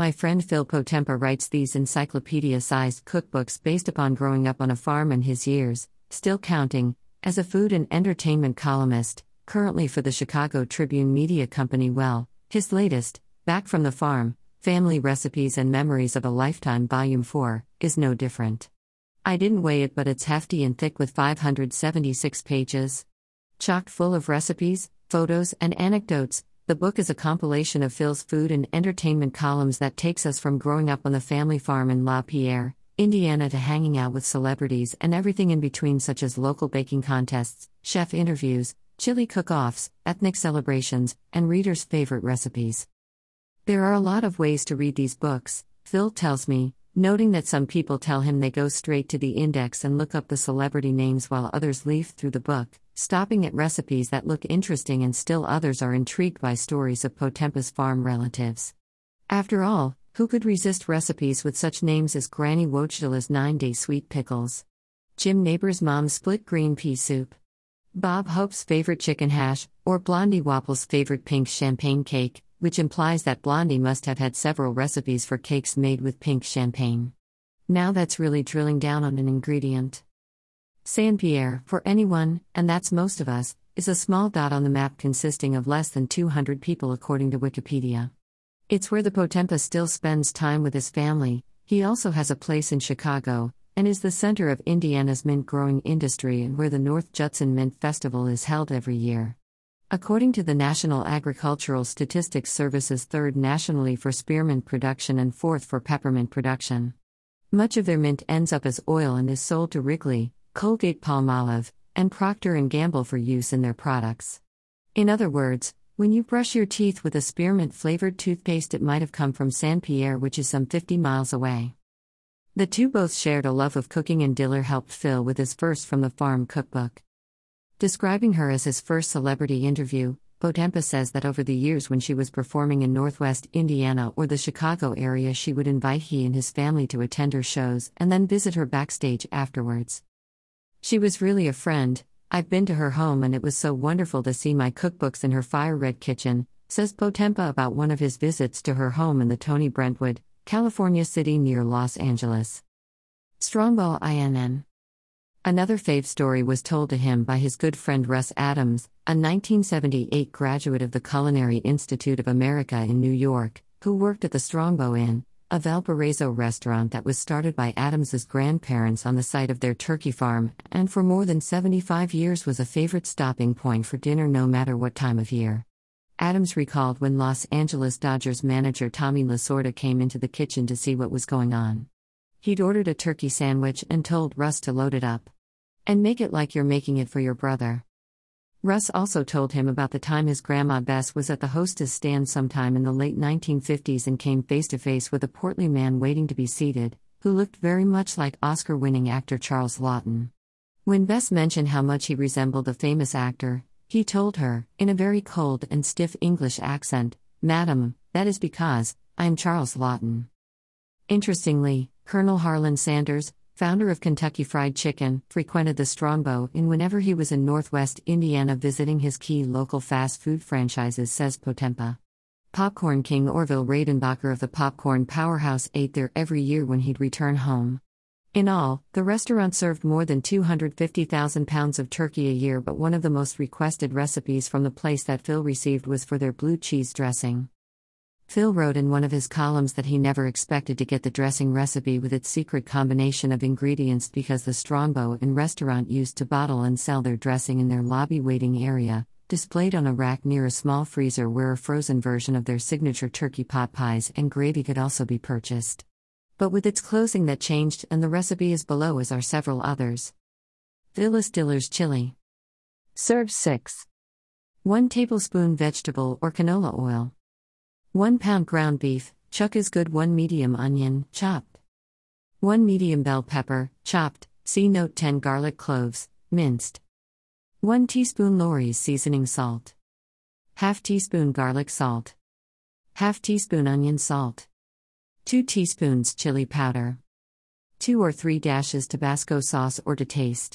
My friend Phil Potempa writes these encyclopedia-sized cookbooks based upon growing up on a farm and his years, still counting, as a food and entertainment columnist, currently for the Chicago Tribune Media Company. Well, his latest, Back from the Farm, Family Recipes and Memories of a Lifetime Volume 4, is no different. I didn't weigh it, but it's hefty and thick with 576 pages. Chock full of recipes, photos, and anecdotes, the book is a compilation of Phil's food and entertainment columns that takes us from growing up on the family farm in La Pierre, Indiana to hanging out with celebrities and everything in between, such as local baking contests, chef interviews, chili cook-offs, ethnic celebrations, and readers' favorite recipes. There are a lot of ways to read these books, Phil tells me, noting that some people tell him they go straight to the index and look up the celebrity names while others leaf through the book, stopping at recipes that look interesting, and still others are intrigued by stories of Potempa's farm relatives. After all, who could resist recipes with such names as Granny Wojtyla's 9-day sweet pickles, Jim Neighbor's mom's split green pea soup, Bob Hope's favorite chicken hash, or Blondie Wapple's favorite pink champagne cake, which implies that Blondie must have had several recipes for cakes made with pink champagne. Now that's really drilling down on an ingredient. Saint-Pierre, for anyone, and that's most of us, is a small dot on the map consisting of less than 200 people according to Wikipedia. It's where the Potempa still spends time with his family. He also has a place in Chicago, and is the center of Indiana's mint-growing industry, and where the North Judson Mint Festival is held every year. According to the National Agricultural Statistics Service's third nationally for spearmint production and fourth for peppermint production. Much of their mint ends up as oil and is sold to Wrigley, Colgate-Palmolive, and Procter & Gamble for use in their products. In other words, when you brush your teeth with a spearmint-flavored toothpaste, it might have come from Saint-Pierre, which is some 50 miles away. The two both shared a love of cooking, and Diller helped Phil with his First from the Farm cookbook. Describing her as his first celebrity interview, Potempa says that over the years when she was performing in Northwest Indiana or the Chicago area, she would invite he and his family to attend her shows and then visit her backstage afterwards. She was really a friend. I've been to her home and it was so wonderful to see my cookbooks in her fire-red kitchen, says Potempa about one of his visits to her home in the Tony Brentwood, California city near Los Angeles. Strongbow INN. Another fave story was told to him by his good friend Russ Adams, a 1978 graduate of the Culinary Institute of America in New York, who worked at the Strongbow Inn, a Valparaiso restaurant that was started by Adams's grandparents on the site of their turkey farm, and for more than 75 years was a favorite stopping point for dinner no matter what time of year. Adams recalled when Los Angeles Dodgers manager Tommy Lasorda came into the kitchen to see what was going on. He'd ordered a turkey sandwich and told Russ to load it up. And make it like you're making it for your brother. Russ also told him about the time his grandma Bess was at the hostess stand sometime in the late 1950s and came face to face with a portly man waiting to be seated, who looked very much like Oscar-winning actor Charles Laughton. When Bess mentioned how much he resembled the famous actor, he told her, in a very cold and stiff English accent, "Madam, that is because I'm Charles Laughton." Interestingly, Colonel Harlan Sanders, founder of Kentucky Fried Chicken, frequented the Strongbow Inn whenever he was in Northwest Indiana visiting his key local fast food franchises, says Potempa. Popcorn king Orville Redenbacher of the Popcorn Powerhouse ate there every year when he'd return home. In all, the restaurant served more than 250,000 pounds of turkey a year, but one of the most requested recipes from the place that Phil received was for their blue cheese dressing. Phil wrote in one of his columns that he never expected to get the dressing recipe with its secret combination of ingredients because the Strongbow Inn restaurant used to bottle and sell their dressing in their lobby waiting area, displayed on a rack near a small freezer where a frozen version of their signature turkey pot pies and gravy could also be purchased. But with its closing that changed, and the recipe is below as are several others. Phyllis Diller's chili. Serve 6. 1 tablespoon vegetable or canola oil. 1 pound ground beef, chuck is good. 1 medium onion, chopped. 1 medium bell pepper, chopped, see note 10 garlic cloves, minced. 1 teaspoon Lawry's seasoning salt. Half teaspoon garlic salt. Half teaspoon onion salt. 2 teaspoons chili powder. 2 or 3 dashes Tabasco sauce or to taste.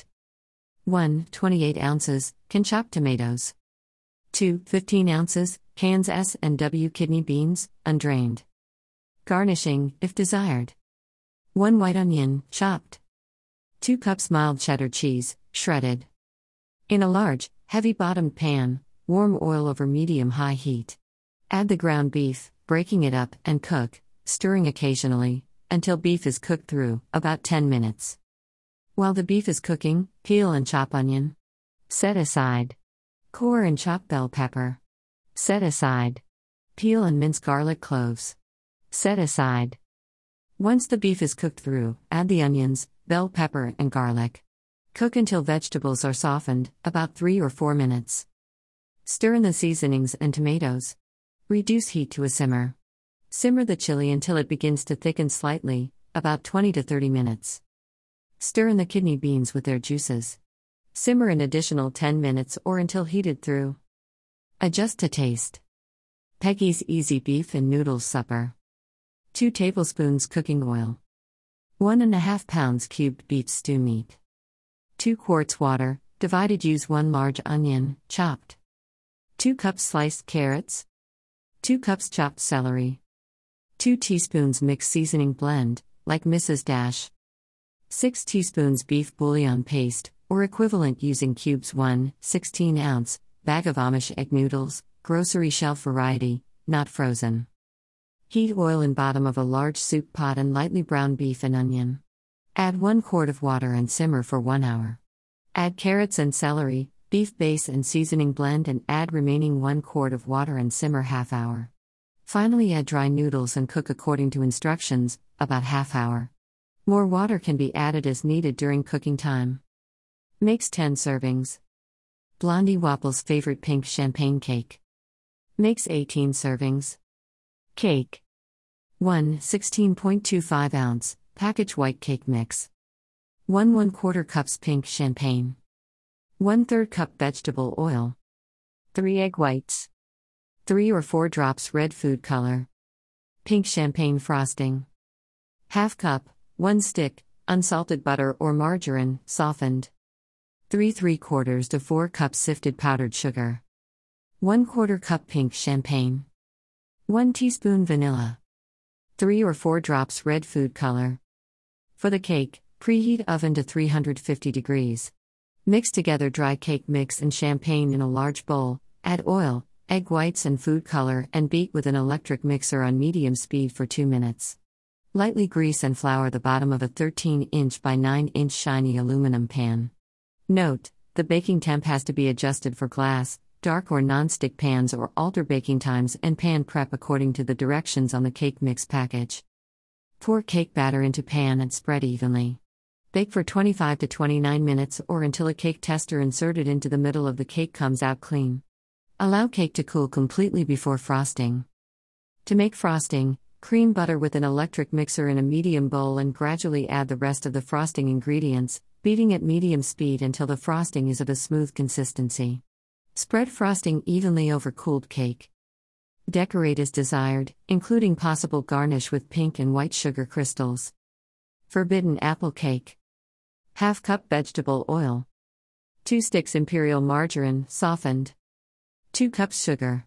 1 28 ounces, can chopped tomatoes. 2 15 ounces, cans S&W kidney beans, undrained. Garnishing, if desired. 1 white onion, chopped. 2 cups mild cheddar cheese, shredded. In a large, heavy-bottomed pan, warm oil over medium-high heat. Add the ground beef, breaking it up, and cook, stirring occasionally, until beef is cooked through, about 10 minutes. While the beef is cooking, peel and chop onion. Set aside. Core and chop bell pepper. Set aside. Peel and mince garlic cloves. Set aside. Once the beef is cooked through, add the onions, bell pepper, and garlic. Cook until vegetables are softened, about 3 or 4 minutes. Stir in the seasonings and tomatoes. Reduce heat to a simmer. Simmer the chili until it begins to thicken slightly, about 20 to 30 minutes. Stir in the kidney beans with their juices. Simmer an additional 10 minutes or until heated through. Adjust to taste. Peggy's Easy Beef and Noodles Supper. 2 tablespoons cooking oil. 1½ pounds cubed beef stew meat. 2 quarts water, divided. Use 1 large onion, chopped. 2 cups sliced carrots. 2 cups chopped celery. 2 teaspoons mixed seasoning blend, like Mrs. Dash. 6 teaspoons beef bouillon paste, or equivalent using cubes. 1 16-ounce bag of Amish egg noodles, grocery shelf variety, not frozen. Heat oil in bottom of a large soup pot and lightly brown beef and onion. Add 1 quart of water and simmer for 1 hour. Add carrots and celery, beef base and seasoning blend, and add remaining 1 quart of water and simmer ½ hour. Finally add dry noodles and cook according to instructions, about ½ hour. More water can be added as needed during cooking time. Makes 10 servings. Blondie Wapple's favorite pink champagne cake. Makes 18 servings. Cake. 1 16.25 ounce package white cake mix. 1 1/4 cups pink champagne. 1/3 cup vegetable oil. 3 egg whites. 3 or 4 drops red food color. Pink champagne frosting. ½ cup, 1 stick, unsalted butter or margarine, softened. 3 3/4 to 4 cups sifted powdered sugar. 1/4 cup pink champagne. 1 teaspoon vanilla. 3 or 4 drops red food color. For the cake, preheat oven to 350 degrees. Mix together dry cake mix and champagne in a large bowl, add oil, egg whites and food color, and beat with an electric mixer on medium speed for 2 minutes. Lightly grease and flour the bottom of a 13-inch by 9-inch shiny aluminum pan. Note: the baking temp has to be adjusted for glass, dark or non-stick pans, or alter baking times and pan prep according to the directions on the cake mix package. Pour cake batter into pan and spread evenly. Bake for 25 to 29 minutes or until a cake tester inserted into the middle of the cake comes out clean. Allow cake to cool completely before frosting. To make frosting, cream butter with an electric mixer in a medium bowl and gradually add the rest of the frosting ingredients, beating at medium speed until the frosting is of a smooth consistency. Spread frosting evenly over cooled cake. Decorate as desired, including possible garnish with pink and white sugar crystals. Forbidden apple cake. ½ cup vegetable oil. 2 sticks imperial margarine, softened. 2 cups sugar.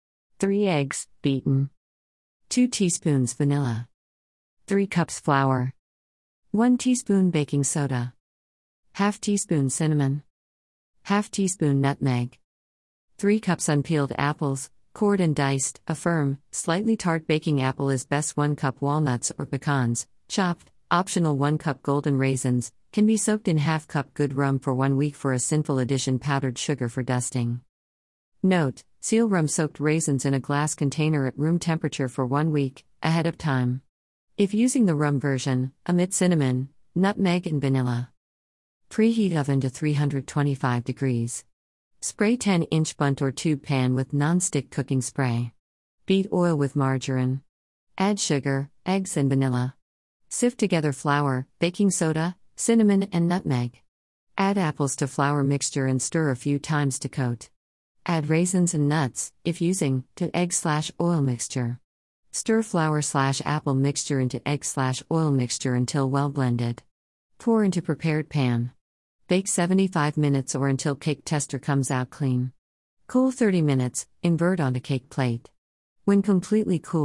3 eggs, beaten. 2 teaspoons vanilla. 3 cups flour. 1 teaspoon baking soda. ½ teaspoon cinnamon. ½ teaspoon nutmeg. 3 cups unpeeled apples, cored and diced. A firm, slightly tart baking apple is best. 1 cup walnuts or pecans, chopped. Optional. 1 cup golden raisins, can be soaked in ½ cup good rum for 1 week for a sinful addition. Powdered sugar for dusting. Note: seal rum-soaked raisins in a glass container at room temperature for 1 week, ahead of time. If using the rum version, omit cinnamon, nutmeg and vanilla. Preheat oven to 325 degrees. Spray 10-inch bundt or tube pan with non-stick cooking spray. Beat oil with margarine. Add sugar, eggs and vanilla. Sift together flour, baking soda, cinnamon and nutmeg. Add apples to flour mixture and stir a few times to coat. Add raisins and nuts, if using, to egg/oil mixture. Stir flour/apple mixture into egg/oil mixture until well blended. Pour into prepared pan. Bake 75 minutes or until cake tester comes out clean. Cool 30 minutes, invert onto cake plate. When completely cooled,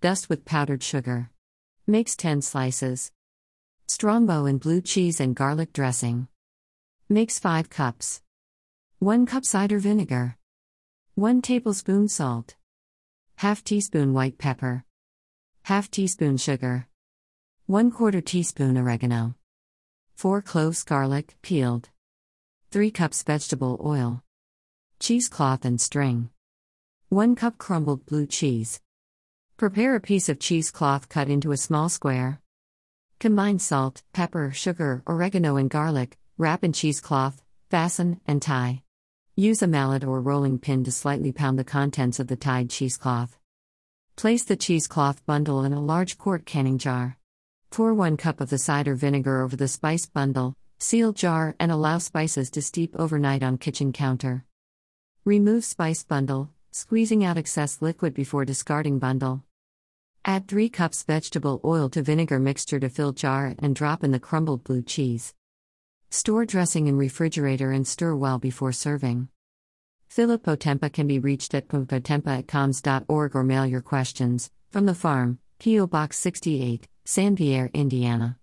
Dust with powdered sugar. Makes 10 slices. Strombo and blue cheese and garlic dressing. Makes 5 cups. 1 cup cider vinegar. 1 tablespoon salt. Half teaspoon white pepper. Half teaspoon sugar. 1/4 teaspoon oregano. 4 cloves garlic, peeled. 3 cups vegetable oil. Cheesecloth and string. 1 cup crumbled blue cheese. Prepare a piece of cheesecloth cut into a small square. Combine salt, pepper, sugar, oregano, and garlic, wrap in cheesecloth, fasten, and tie. Use a mallet or rolling pin to slightly pound the contents of the tied cheesecloth. Place the cheesecloth bundle in a large quart canning jar. Pour 1 cup of the cider vinegar over the spice bundle, seal jar, and allow spices to steep overnight on kitchen counter. Remove spice bundle, squeezing out excess liquid before discarding bundle. Add 3 cups vegetable oil to vinegar mixture to fill jar and drop in the crumbled blue cheese. Store dressing in refrigerator and stir well before serving. Philip Potempa can be reached at potempa@coms.org or mail your questions from the farm, P.O. Box 68, San Pierre, Indiana,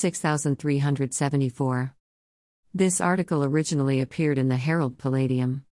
46374. This article originally appeared in the Herald Palladium.